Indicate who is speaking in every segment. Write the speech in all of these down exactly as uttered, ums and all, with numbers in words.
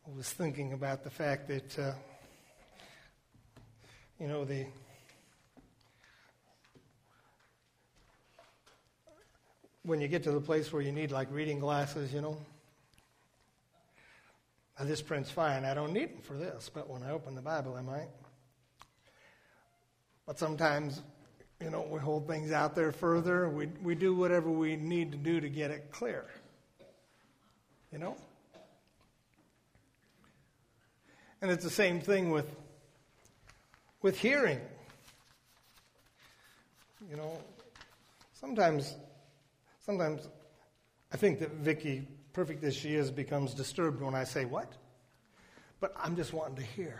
Speaker 1: I was thinking about the fact that, uh, you know, the when you get to the place where you need like reading glasses, you know, now, this print's fine. I don't need them for this, but when I open the Bible, I might. But sometimes, you know, we hold things out there further. We we do whatever we need to do to get it clear. You know? And it's the same thing with with hearing. You know, sometimes sometimes I think that Vicki, perfect as she is, becomes disturbed when I say, what? But I'm just wanting to hear.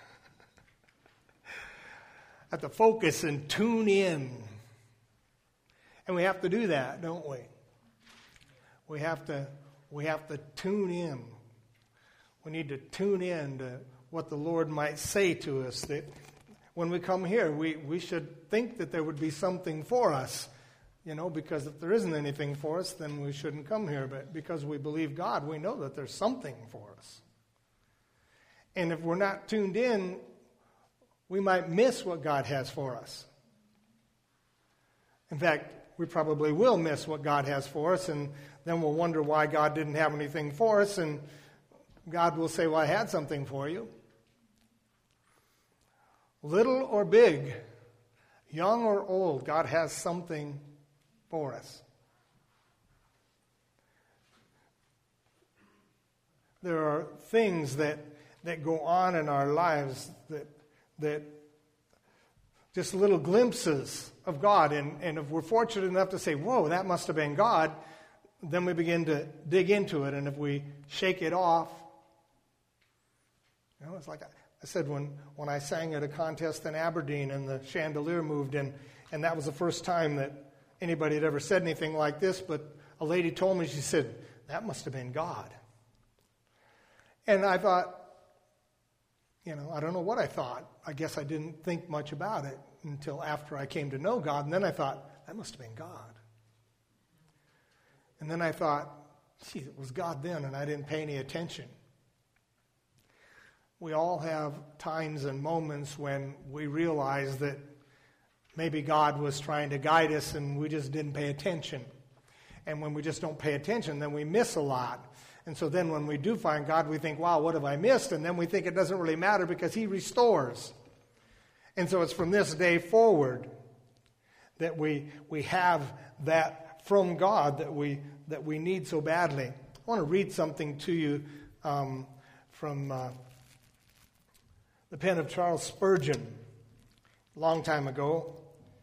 Speaker 1: I have to focus and tune in. And we have to do that, don't we? We have to we have to tune in. We need to tune in to what the Lord might say to us. That when we come here, we, we should think that there would be something for us. You know, because if there isn't anything for us, then we shouldn't come here. But because we believe God, we know that there's something for us. And if we're not tuned in, we might miss what God has for us. In fact, we probably will miss what God has for us, and then we'll wonder why God didn't have anything for us, and God will say, well, I had something for you. Little or big, young or old, God has something for us. There are things that, that go on in our lives that that just little glimpses of God. And, and if we're fortunate enough to say, whoa, that must have been God, then we begin to dig into it. And if we shake it off, you know, it's like I, I said when, when I sang at a contest in Aberdeen and the chandelier moved in, and that was the first time that anybody had ever said anything like this, but a lady told me, she said, that must have been God. And I thought, you know, I don't know what I thought. I guess I didn't think much about it until after I came to know God. And then I thought, that must have been God. And then I thought, gee, it was God then, and I didn't pay any attention. We all have times and moments when we realize that maybe God was trying to guide us and we just didn't pay attention. And when we just don't pay attention, then we miss a lot. And so then when we do find God, we think, wow, what have I missed? And then we think it doesn't really matter because He restores. And so it's from this day forward that we we have that from God that we that we need so badly. I want to read something to you um, from uh, the pen of Charles Spurgeon, a long time ago.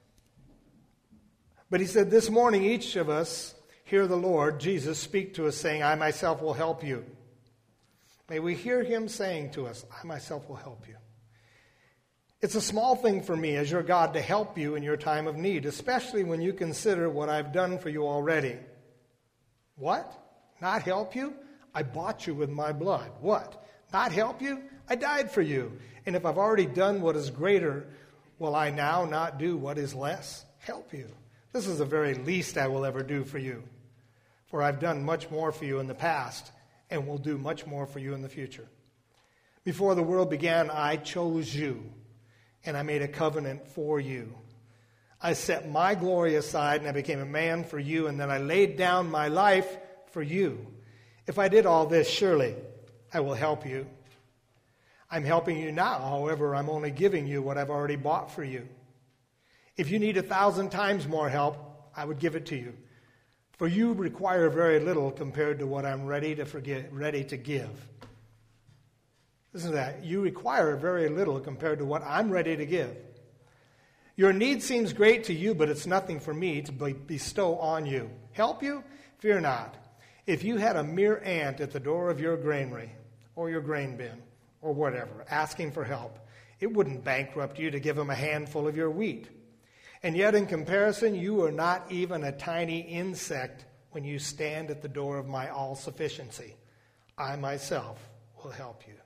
Speaker 1: But he said, this morning each of us hear the Lord Jesus speak to us, saying, I myself will help you. May we hear Him saying to us, I myself will help you. It's a small thing for me as your God to help you in your time of need, especially when you consider what I've done for you already. What? Not help you? I bought you with my blood. What? Not help you? I died for you. And if I've already done what is greater, will I now not do what is less? Help you. This is the very least I will ever do for you. For I've done much more for you in the past, and will do much more for you in the future. Before the world began, I chose you, and I made a covenant for you. I set my glory aside, and I became a man for you, and then I laid down my life for you. If I did all this, surely I will help you. I'm helping you now, however, I'm only giving you what I've already bought for you. If you need a thousand times more help, I would give it to you. For you require very little compared to what I'm ready to forget, ready to give. Listen to that. You require very little compared to what I'm ready to give. Your need seems great to you, but it's nothing for me to bestow on you. Help you? Fear not. If you had a mere ant at the door of your granary or your grain bin or whatever, asking for help, it wouldn't bankrupt you to give him a handful of your wheat. And yet in comparison, you are not even a tiny insect when you stand at the door of my all-sufficiency. I myself will help you.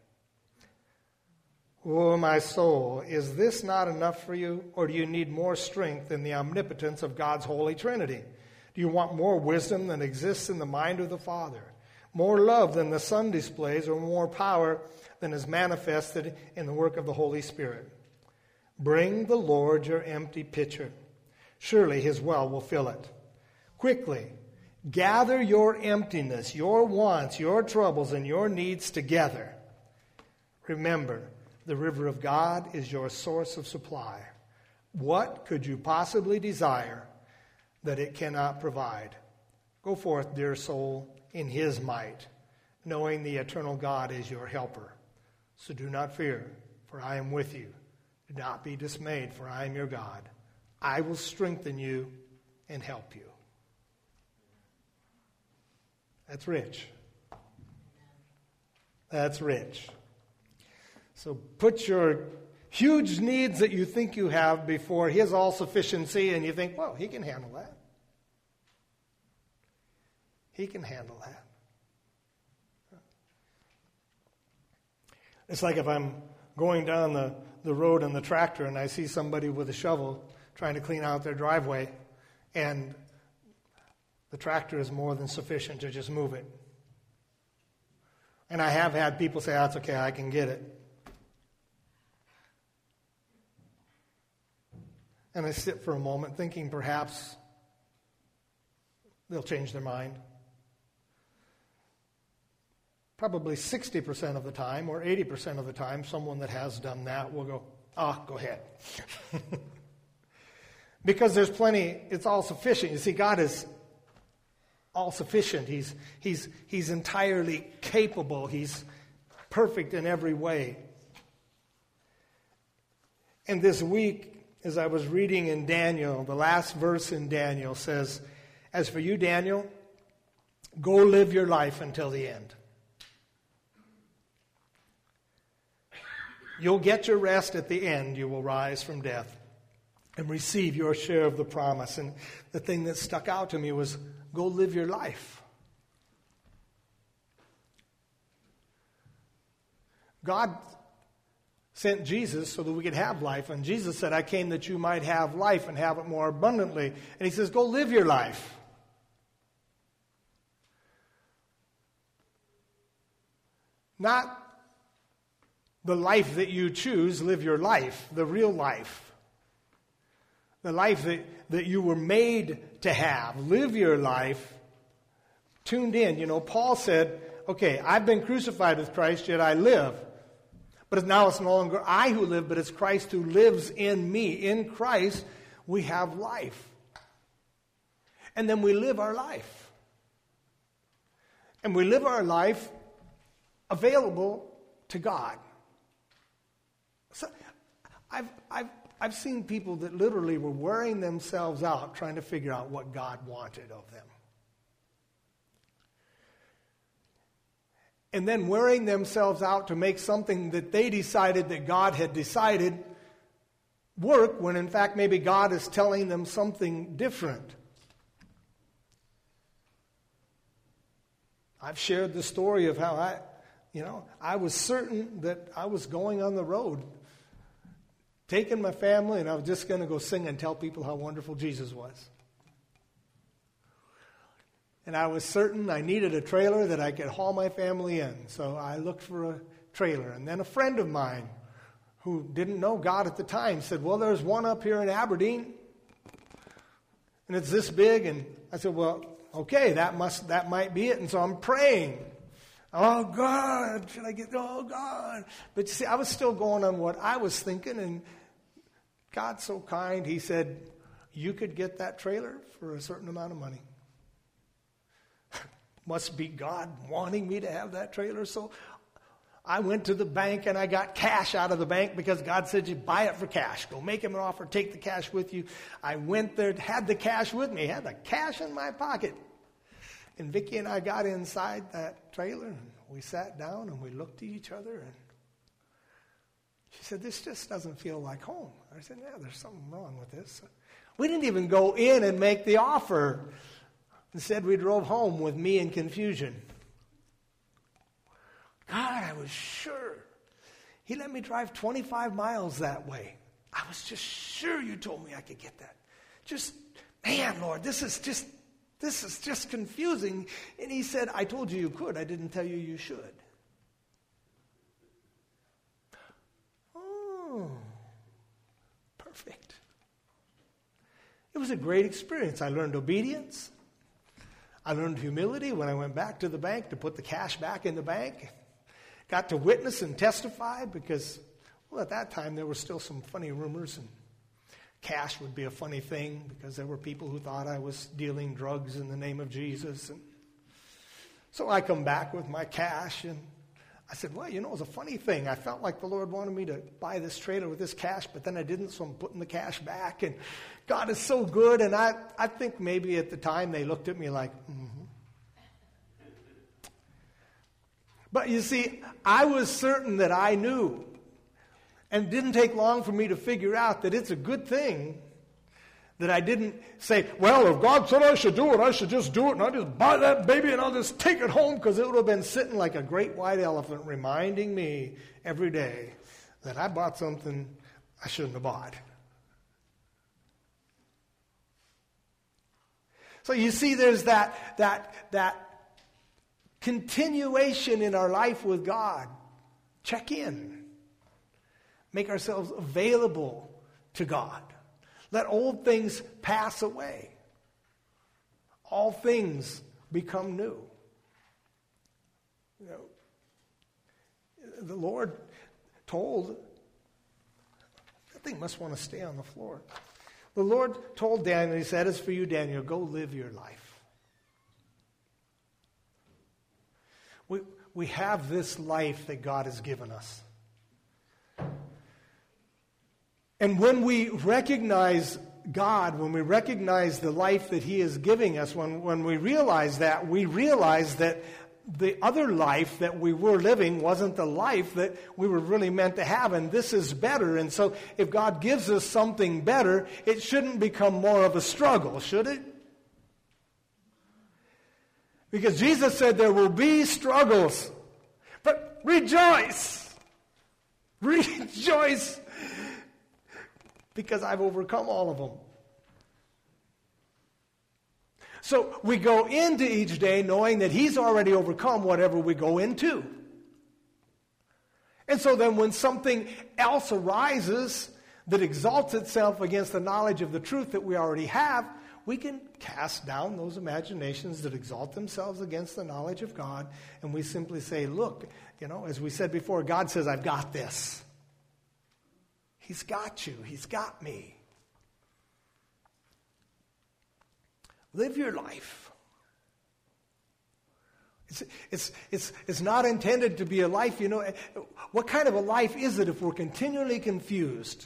Speaker 1: Oh, my soul, is this not enough for you? Or do you need more strength in the omnipotence of God's Holy Trinity? Do you want more wisdom than exists in the mind of the Father? more love than the sun displays, or more power than is manifested in the work of the Holy Spirit. Bring the Lord your empty pitcher. Surely his well will fill it. Quickly, gather your emptiness, your wants, your troubles, and your needs together. Remember, the river of God is your source of supply. What could you possibly desire that it cannot provide? Go forth, dear soul, in his might, knowing the eternal God is your helper. So do not fear, for I am with you. Do not be dismayed, for I am your God. I will strengthen you and help you. That's rich. That's rich. So put your huge needs that you think you have before his all-sufficiency, and you think, well, he can handle that. He can handle that. It's like if I'm going down the, the road in the tractor and I see somebody with a shovel trying to clean out their driveway, and the tractor is more than sufficient to just move it. And I have had people say, that's okay, I can get it. And I sit for a moment thinking perhaps they'll change their mind. Probably sixty percent of the time or eighty percent of the time, someone that has done that will go, ah, oh, go ahead. Because there's plenty, it's all sufficient. You see, God is all sufficient. He's, he's, he's entirely capable. He's perfect in every way. And this week, as I was reading in Daniel, the last verse in Daniel says, as for you, Daniel, go live your life until the end. You'll get your rest at the end. You will rise from death and receive your share of the promise. And the thing that stuck out to me was, go live your life. God sent Jesus so that we could have life. And Jesus said, I came that you might have life and have it more abundantly. And he says, go live your life. Not the life that you choose, live your life, the real life. The life that, that you were made to have. Live your life tuned in. You know, Paul said, okay, I've been crucified with Christ, yet I live. But now it's no longer I who live, but it's Christ who lives in me. In Christ, we have life. And then we live our life. And we live our life available to God. So I've, I've, I've seen people that literally were wearing themselves out trying to figure out what God wanted of them. And then wearing themselves out to make something that they decided that God had decided work, when in fact maybe God is telling them something different. I've shared the story of how I, you know, I was certain that I was going on the road, taking my family, and I was just going to go sing and tell people how wonderful Jesus was. And I was certain I needed a trailer that I could haul my family in. So I looked for a trailer. And then a friend of mine who didn't know God at the time said, well, there's one up here in Aberdeen. And it's this big. And I said, well, okay, that must that might be it. And so I'm praying. Oh, God, should I get, oh, God. But you see, I was still going on what I was thinking. And God's so kind. He said, you could get that trailer for a certain amount of money. Must be God wanting me to have that trailer. So I went to the bank and I got cash out of the bank because God said you buy it for cash. Go make him an offer, take the cash with you. I went there, had the cash with me, had the cash in my pocket. And Vicki and I got inside that trailer and we sat down and we looked at each other and she said, this just doesn't feel like home. I said, yeah, there's something wrong with this. We didn't even go in and make the offer. Instead, we drove home with me in confusion. God, I was sure. He let me drive twenty-five miles that way. I was just sure you told me I could get that. Just, man, Lord, this is just, This is just confusing. And he said, I told you you could. I didn't tell you you should. Oh, perfect. It was a great experience. I learned obedience. I learned humility when I went back to the bank to put the cash back in the bank. Got to witness and testify because, well, at that time there were still some funny rumors, and cash would be a funny thing because there were people who thought I was dealing drugs in the name of Jesus. And so I come back with my cash, and I said, well, you know, it was a funny thing. I felt like the Lord wanted me to buy this trailer with this cash, but then I didn't, so I'm putting the cash back. And God is so good. And I, I think maybe at the time they looked at me like, mm-hmm. But you see, I was certain that I knew. And it didn't take long for me to figure out that it's a good thing that I didn't say, well, if God said I should do it, I should just do it, and I'll just buy that baby and I'll just take it home, because it would have been sitting like a great white elephant reminding me every day that I bought something I shouldn't have bought. So you see, there's that, that, that continuation in our life with God. Check in. Make ourselves available to God. Let old things pass away. All things become new. You know, the Lord told, that thing must want to stay on the floor. The Lord told Daniel, he said, as for you, Daniel, go live your life. We, we have this life that God has given us. And when we recognize God, when we recognize the life that He is giving us, when, when we realize that, we realize that the other life that we were living wasn't the life that we were really meant to have, and this is better. And so if God gives us something better, it shouldn't become more of a struggle, should it? Because Jesus said there will be struggles, but rejoice! Rejoice! Because I've overcome all of them. So we go into each day knowing that He's already overcome whatever we go into. And so then when something else arises that exalts itself against the knowledge of the truth that we already have, we can cast down those imaginations that exalt themselves against the knowledge of God, and we simply say, look, you know, as we said before, God says, I've got this. He's got you. He's got me. Live your life. It's, it's, it's, it's not intended to be a life, you know. What kind of a life is it if we're continually confused?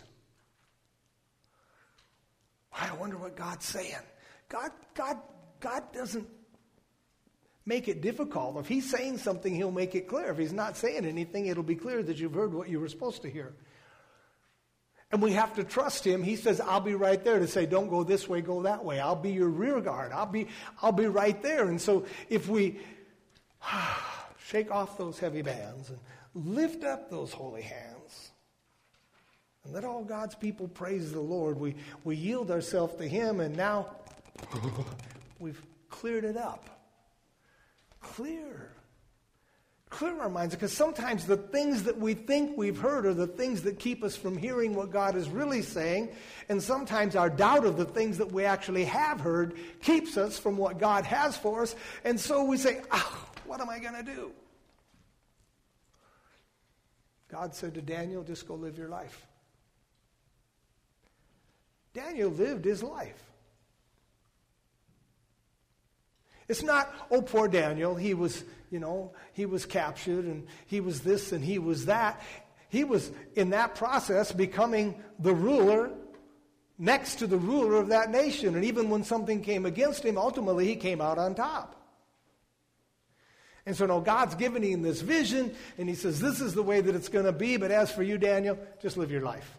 Speaker 1: I wonder what God's saying. God, God, God doesn't make it difficult. If He's saying something, He'll make it clear. If He's not saying anything, it'll be clear that you've heard what you were supposed to hear. And we have to trust Him. He says, I'll be right there to say, don't go this way, go that way. I'll be your rear guard. I'll be, I'll be right there. And so if we shake off those heavy bands and lift up those holy hands and let all God's people praise the Lord, we, we yield ourselves to Him, and now we've cleared it up. Clear. Clear our minds, because sometimes the things that we think we've heard are the things that keep us from hearing what God is really saying, and sometimes our doubt of the things that we actually have heard keeps us from what God has for us, and so we say, oh, what am I going to do? God said to Daniel, just go live your life. Daniel lived his life. It's not, oh, poor Daniel, he was, you know, he was captured and he was this and he was that. He was, in that process, becoming the ruler next to the ruler of that nation. And even when something came against him, ultimately he came out on top. And so now God's given him this vision, and He says, this is the way that it's going to be, but as for you, Daniel, just live your life.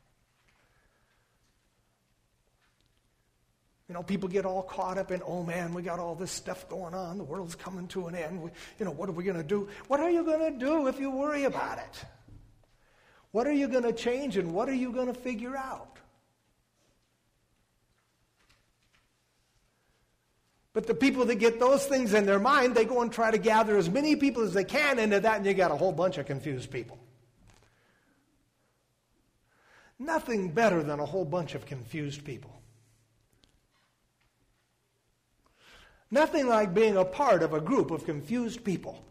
Speaker 1: You know, people get all caught up in, oh man, we got all this stuff going on. The world's coming to an end. We, you know, what are we going to do? What are you going to do if you worry about it? What are you going to change, and what are you going to figure out? But the people that get those things in their mind, they go and try to gather as many people as they can into that, and you got a whole bunch of confused people. Nothing better than a whole bunch of confused people. Nothing like being a part of a group of confused people.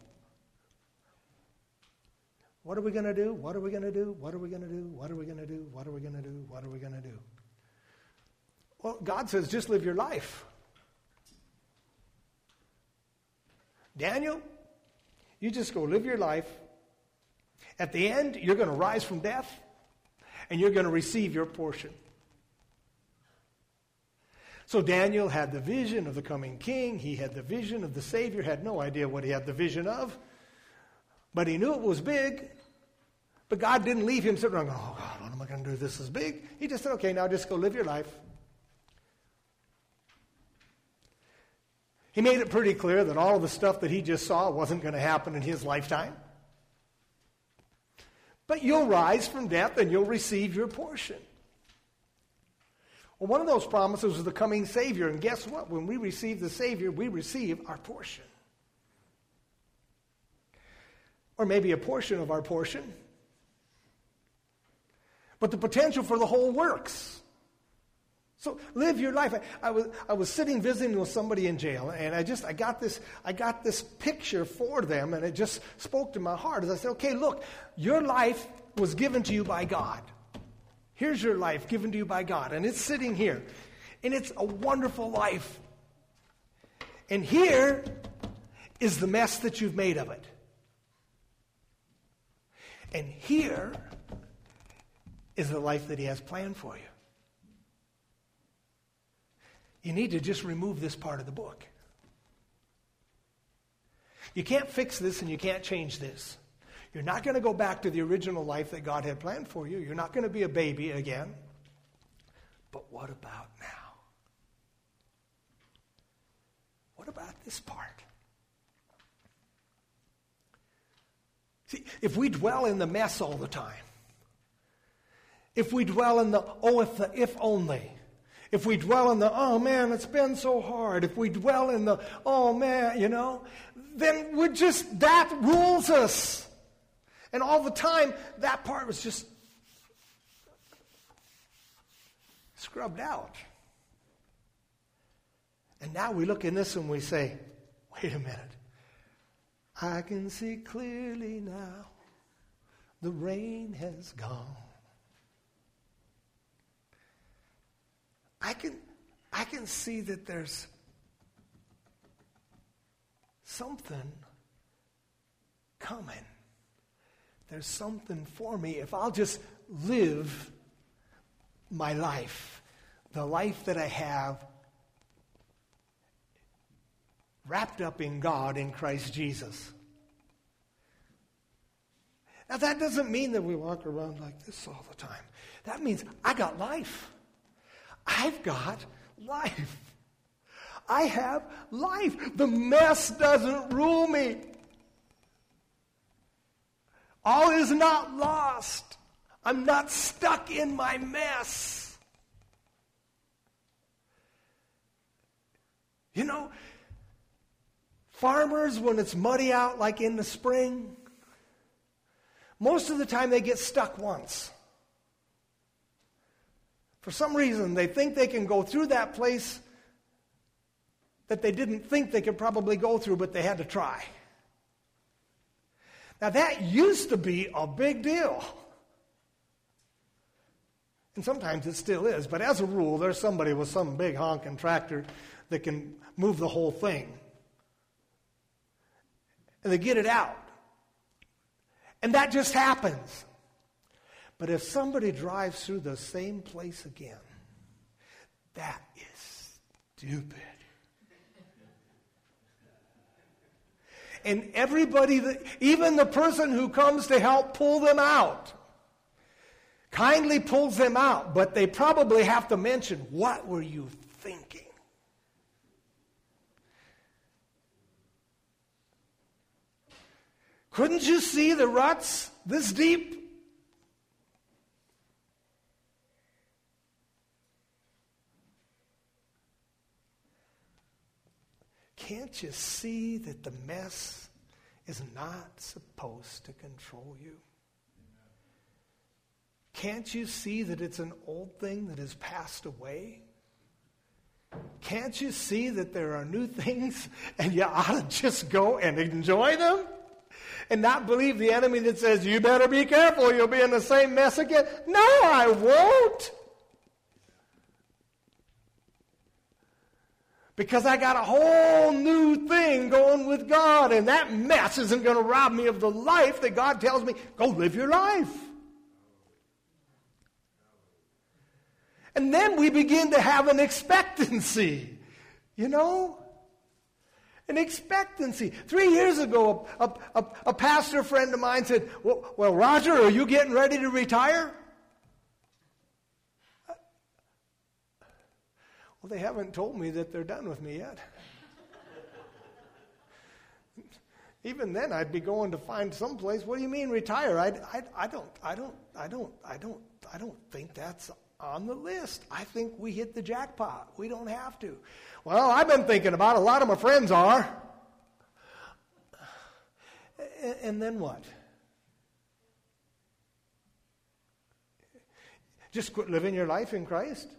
Speaker 1: What are we going to do? What are we going to do? What are we going to do? What are we going to do? What are we going to do? What are we going to do? Well, God says, just live your life. Daniel, you just go live your life. At the end, you're going to rise from death, and you're going to receive your portion. So Daniel had the vision of the coming king. He had the vision of the Savior, had no idea what he had the vision of. But he knew it was big. But God didn't leave him sitting around going, oh, God, what am I going to do? This is big. He just said, okay, now just go live your life. He made it pretty clear that all of the stuff that he just saw wasn't going to happen in his lifetime. But you'll rise from death and you'll receive your portion. Well, one of those promises was the coming Savior. And guess what? When we receive the Savior, we receive our portion. Or maybe a portion of our portion. But the potential for the whole works. So live your life. I, I was I was sitting visiting with somebody in jail, and I just I got this I got this picture for them, and it just spoke to my heart as I said, okay, look, your life was given to you by God. Here's your life given to you by God, and it's sitting here, and it's a wonderful life. And here is the mess that you've made of it. And here is the life that he has planned for you. You need to just remove this part of the book. You can't fix this and you can't change this. You're not going to go back to the original life that God had planned for you. You're not going to be a baby again. But what about now? What about this part? See, if we dwell in the mess all the time, if we dwell in the, oh, if the, if only, if we dwell in the, oh man, it's been so hard, if we dwell in the, oh man, you know, then we're just, that rules us. And all the time, that part was just scrubbed out. And now we look in this and we say, wait a minute. I can see clearly now. The rain has gone. I can, I can see that there's something coming. There's something for me if I'll just live my life, the life that I have wrapped up in God in Christ Jesus. Now that doesn't mean that we walk around like this all the time. That means I got life. I've got life. I have life. The mess doesn't rule me. All is not lost. I'm not stuck in my mess. You know, farmers, when it's muddy out like in the spring, most of the time they get stuck once. For some reason, they think they can go through that place that they didn't think they could probably go through, but they had to try. Now, that used to be a big deal. And sometimes it still is. But as a rule, there's somebody with some big honking tractor that can move the whole thing. And they get it out. And that just happens. But if somebody drives through the same place again, that is stupid. And everybody, that, even the person who comes to help pull them out, kindly pulls them out, but they probably have to mention, what were you thinking? Couldn't you see the ruts this deep? can't you see that the mess is not supposed to control you? Can't you see that it's an old thing that has passed away? Can't you see that there are new things and you ought to just go and enjoy them? And not believe the enemy that says, you better be careful, you'll be in the same mess again. No, I won't. Because I got a whole new thing going with God, and that mess isn't going to rob me of the life that God tells me, go live your life. And then we begin to have an expectancy, you know? An expectancy. Three years ago, a, a, a pastor friend of mine said, well, well, Roger, are you getting ready to retire? Well, they haven't told me that they're done with me yet. Even then, I'd be going to find some place. What do you mean retire? I, I, I don't, I don't, I don't, I don't, I don't think that's on the list. I think we hit the jackpot. We don't have to. Well, I've been thinking about it. A lot of my friends are. And, and then what? Just quit living your life in Christ?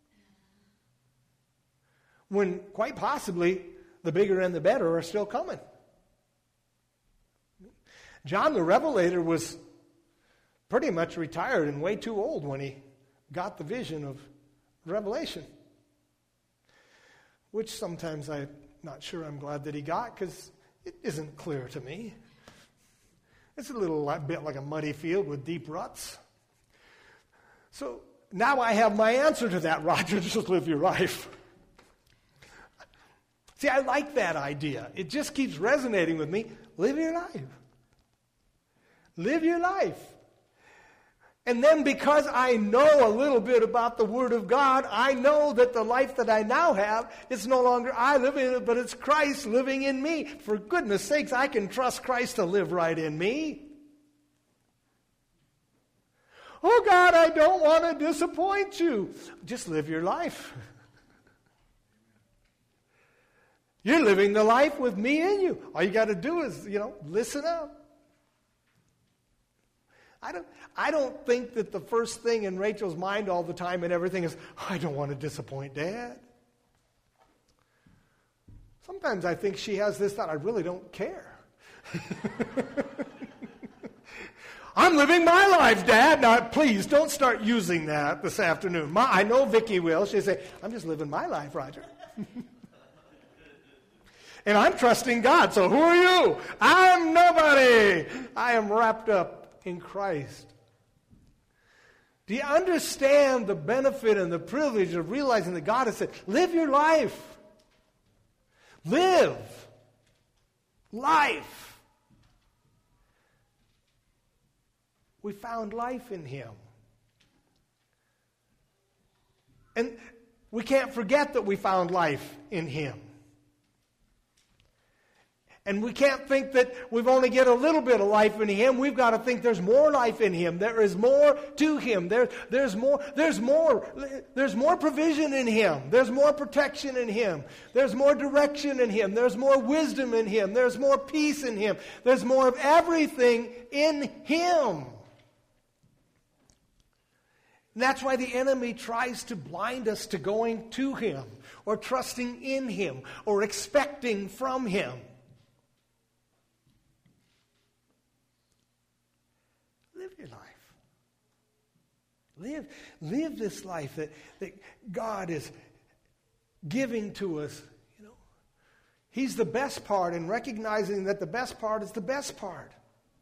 Speaker 1: When quite possibly the bigger and the better are still coming. John the Revelator was pretty much retired and way too old when he got the vision of Revelation. Which sometimes I'm not sure I'm glad that he got, because it isn't clear to me. It's a little bit like a muddy field with deep ruts. So now I have my answer to that, Roger. Just live your life. See, I like that idea. It just keeps resonating with me. Live your life. Live your life. And then because I know a little bit about the Word of God, I know that the life that I now have, it's no longer I living in it, but it's Christ living in me. For goodness sakes, I can trust Christ to live right in me. Oh God, I don't want to disappoint you. Just live your life. You're living the life with me in you. All you got to do is, you know, listen up. I don't, I don't think that the first thing in Rachel's mind all the time and everything is, oh, I don't want to disappoint Dad. Sometimes I think she has this thought, I really don't care. I'm living my life, Dad. Now, please don't start using that this afternoon. Ma, I know Vicki will. She'll say, I'm just living my life, Roger. And I'm trusting God, so who are you? I'm nobody. I am wrapped up in Christ. Do you understand the benefit and the privilege of realizing that God has said, live your life. Live. Life. We found life in Him. And we can't forget that we found life in Him. And we can't think that we've only get a little bit of life in Him. We've got to think there's more life in Him. There is more to Him. There, there's more, there's more, there's more provision in Him. There's more protection in Him. There's more direction in Him. There's more wisdom in Him. There's more peace in Him. There's more of everything in Him. And that's why the enemy tries to blind us to going to Him or trusting in Him or expecting from Him. Live your life. Live, live this life that, that God is giving to us. You know, He's the best part, and recognizing that the best part is the best part.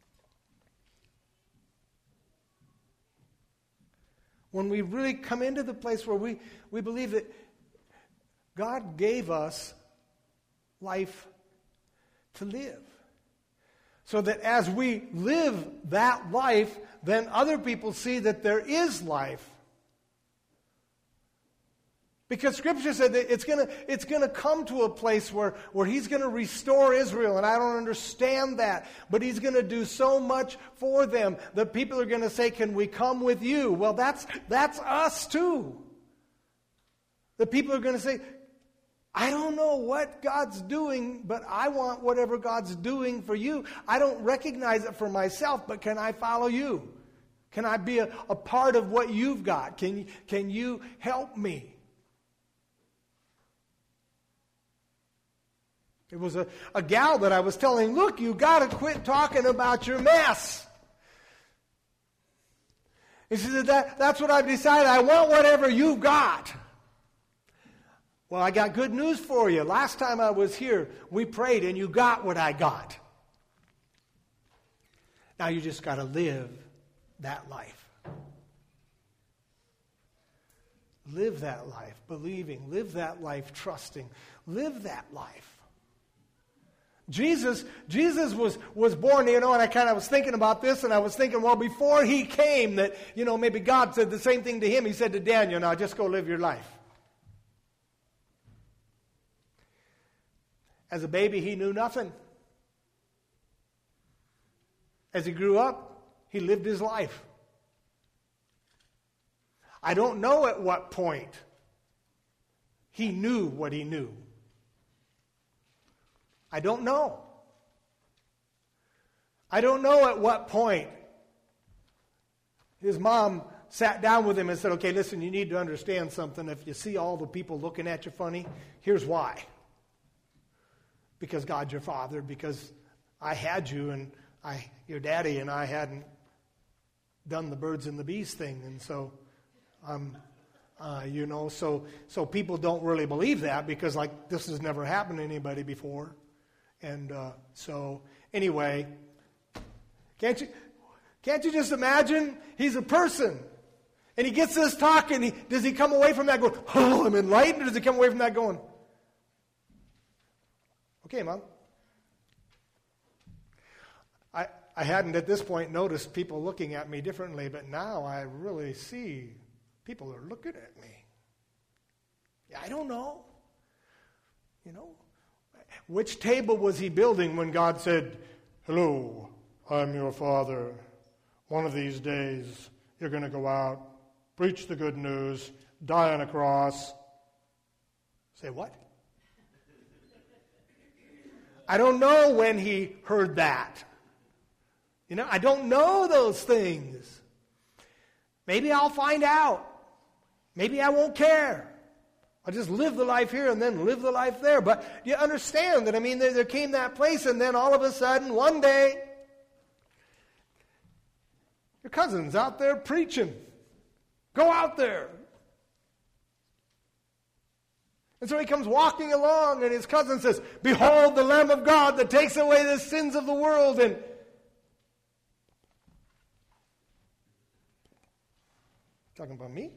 Speaker 1: When we really come into the place where we, we believe that God gave us life to live. So that as we live that life, then other people see that there is life. Because Scripture said that it's going to it's going to come to a place where, where He's going to restore Israel, and I don't understand that. But He's going to do so much for them that people are going to say, can we come with you? Well, that's, that's us too. The people are going to say, I don't know what God's doing, but I want whatever God's doing for you. I don't recognize it for myself, but can I follow you? Can I be a, a part of what you've got? Can, can you help me? It was a, a gal that I was telling, look, you got to quit talking about your mess. And she said, that, that's what I've decided. I want whatever you've got. Well, I got good news for you. Last time I was here, we prayed and you got what I got. Now you just got to live that life. Live that life, believing. Live that life, trusting. Live that life. Jesus, Jesus was, was born, you know, and I kind of was thinking about this, and I was thinking, well, before he came, that, you know, maybe God said the same thing to him. He said to Daniel, now just go live your life. As a baby, he knew nothing. As he grew up, he lived his life. I don't know at what point he knew what he knew. I don't know. I don't know at what point his mom sat down with him and said, okay, listen, you need to understand something. If you see all the people looking at you funny, here's why. Because God's your father, because I had you and I, your daddy and I hadn't done the birds and the bees thing. And so, um, uh, you know, so so people don't really believe that because, like, this has never happened to anybody before. And uh, so, anyway, can't you can't you just imagine? He's a person, and he gets this talk, and he, does he come away from that going, oh, I'm enlightened, or does he come away from that going, okay, Mom. I I hadn't at this point noticed people looking at me differently, but now I really see people are looking at me. Yeah, I don't know. You know, which table was he building when God said, hello, I'm your father. One of these days, you're going to go out, preach the good news, die on a cross. Say what? I don't know when he heard that. You know, I don't know those things. Maybe I'll find out. Maybe I won't care. I'll just live the life here and then live the life there. But you understand that, I mean, there, there came that place, and then all of a sudden, one day, your cousin's out there preaching. Go out there. And so he comes walking along, and his cousin says, behold the Lamb of God that takes away the sins of the world. And talking about me?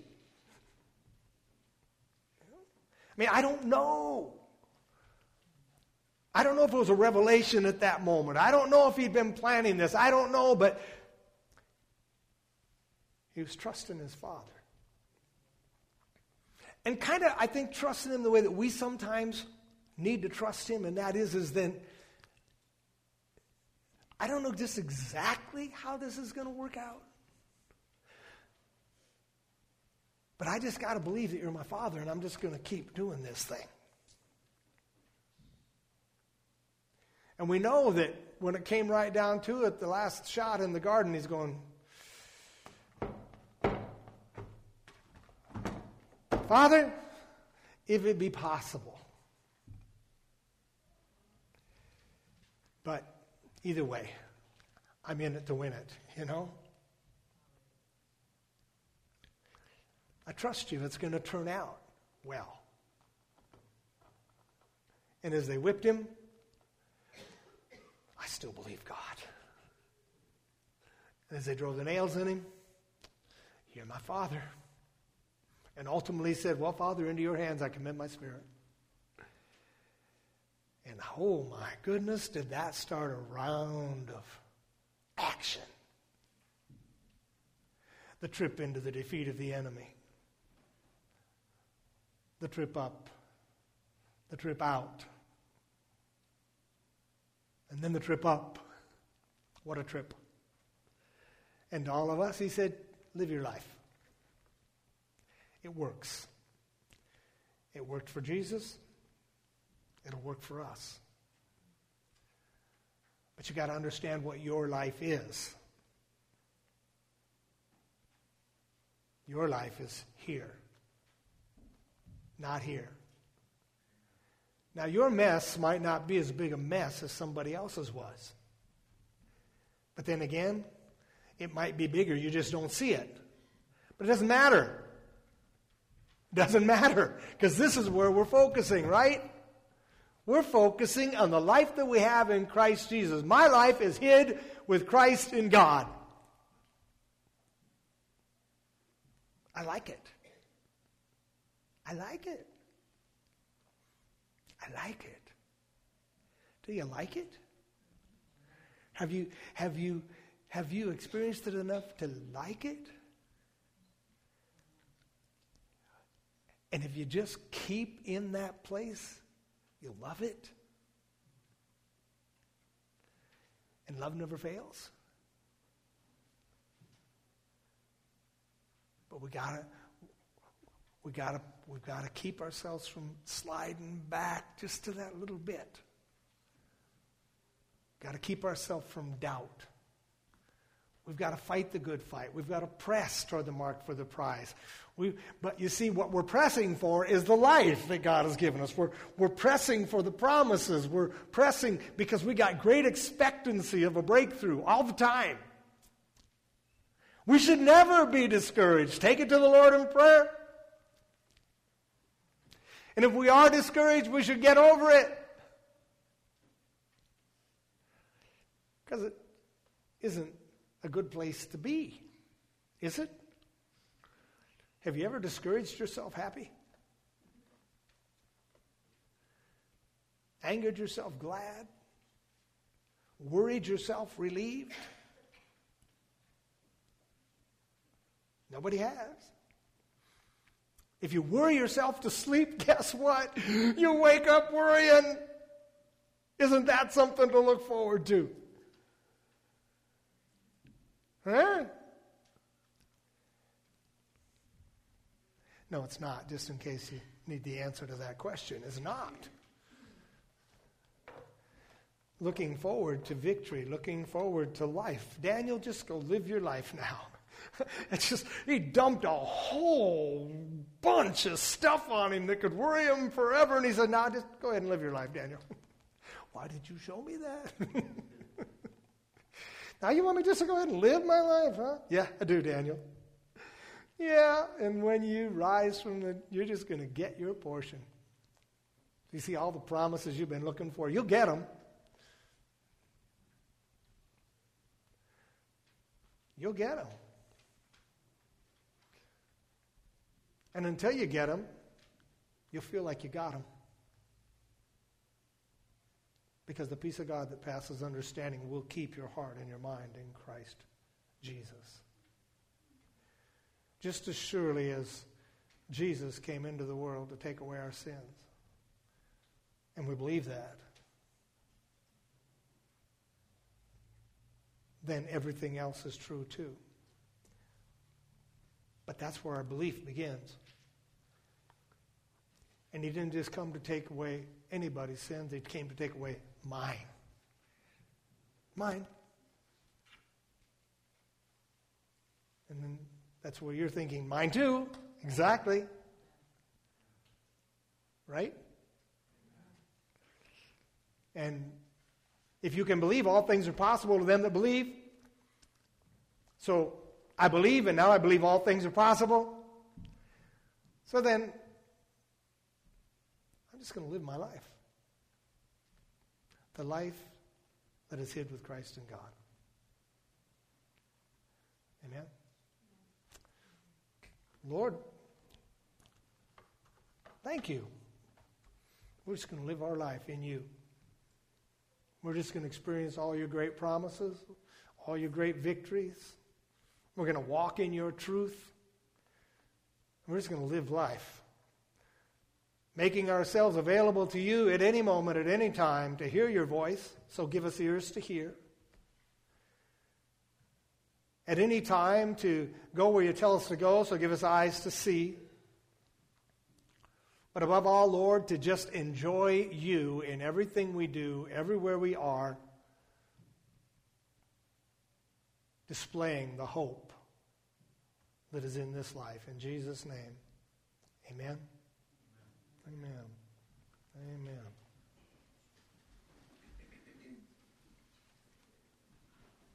Speaker 1: I mean, I don't know. I don't know if it was a revelation at that moment. I don't know if he'd been planning this. I don't know, but he was trusting his Father. And kind of, I think, trusting him the way that we sometimes need to trust him, and that is, is then, I don't know just exactly how this is going to work out. But I just got to believe that you're my Father, and I'm just going to keep doing this thing. And we know that when it came right down to it, the last shot in the garden, he's going, Father, if it be possible. But either way, I'm in it to win it, you know? I trust you, it's going to turn out well. And as they whipped him, I still believe God. And as they drove the nails in him, you're my Father. And ultimately said, well, Father, into your hands I commit my spirit. And oh my goodness, did that start a round of action. The trip into the defeat of the enemy. The trip up. The trip out. And then the trip up. What a trip. And to all of us, he said, live your life. It works. It worked for Jesus. It'll work for us. But you got to understand what your life is. Your life is here, not here. Now, your mess might not be as big a mess as somebody else's was. But then again, it might be bigger. You just don't see it. But it doesn't matter. It doesn't matter, because this is where we're focusing, right? We're focusing on the life that we have in Christ Jesus. My life is hid with Christ in God. I like it. I like it. I like it. Do you like it? Have you have you have you experienced it enough to like it? And if you just keep in that place, you'll love it. And love never fails. But we gotta, we gotta, we gotta keep ourselves from sliding back just to that little bit. Got to keep ourselves from doubt. We've got to fight the good fight. We've got to press toward the mark for the prize. We, but you see, what we're pressing for is the life that God has given us. We're, we're pressing for the promises. We're pressing because we got great expectancy of a breakthrough all the time. We should never be discouraged. Take it to the Lord in prayer. And if we are discouraged, we should get over it. Because it isn't a good place to be, is it? Have you ever discouraged yourself happy? Angered yourself glad? Worried yourself relieved? Nobody has. If you worry yourself to sleep, guess what? You wake up worrying. Isn't that something to look forward to? Huh? No, it's not, just in case you need the answer to that question. It's not. Looking forward to victory, looking forward to life. Daniel, just go live your life now. It's just, he dumped a whole bunch of stuff on him that could worry him forever, and he said, no, just go ahead and live your life, Daniel. Why did you show me that? Now you want me just to go ahead and live my life, huh? Yeah, I do, Daniel. Yeah, and when you rise from the, you're just going to get your portion. You see all the promises you've been looking for, you'll get them. You'll get them. And until you get them, you'll feel like you got them. Because the peace of God that passes understanding will keep your heart and your mind in Christ Jesus. Just as surely as Jesus came into the world to take away our sins. And we believe that. Then everything else is true too. But that's where our belief begins. And he didn't just come to take away anybody's sins. He came to take away mine. Mine. And then that's where you're thinking, mine too. Exactly. Right? And if you can believe, all things are possible to them that believe. So I believe, and now I believe all things are possible. So then, I'm just going to live my life. The life that is hid with Christ in God. Amen? Lord, thank you. We're just going to live our life in you. We're just going to experience all your great promises, all your great victories. We're going to walk in your truth. We're just going to live life, making ourselves available to you at any moment, at any time, to hear your voice. So give us ears to hear. At any time to go where you tell us to go, so give us eyes to see. But above all, Lord, to just enjoy you in everything we do, everywhere we are, displaying the hope that is in this life. In Jesus' name, amen. Amen. Amen.